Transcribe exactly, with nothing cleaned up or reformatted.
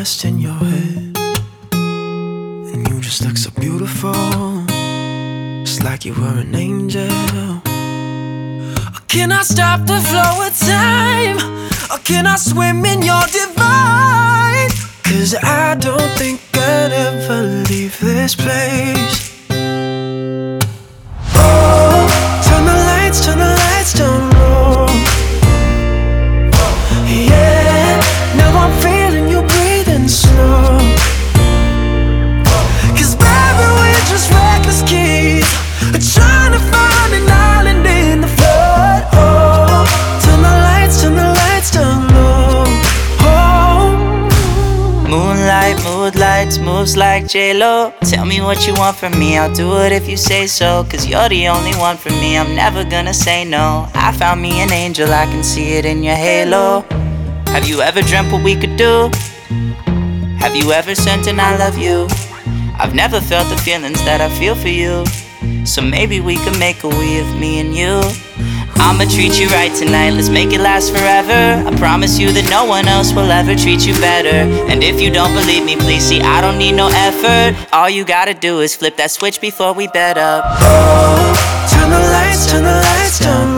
rest in your head, and you just look so beautiful, just like you were an angel. Or can I stop the flow of time? Or can I swim in your divine? Cause I don't think I'd ever leave this place. Oh, turn the lights, turn the lights down low. Yeah, now I'm feeling you breathing slow. Cause baby, we're just reckless kids, trying to find an island in the flood. Oh, turn the lights, turn the lights down low. Oh. Moonlight, mood lights, moves like J-Lo. Tell me what you want from me, I'll do it if you say so. Cause you're the only one for me, I'm never gonna say no. I found me an angel, I can see it in your halo. Have you ever dreamt what we could do? Have you ever sent an I love you? I've never felt the feelings that I feel for you. So maybe we could make a we of me and you. I'ma treat you right tonight, let's make it last forever. I promise you that no one else will ever treat you better. And if you don't believe me, please see, I don't need no effort. All you gotta do is flip that switch before we bed up. Oh, turn the lights, turn the lights down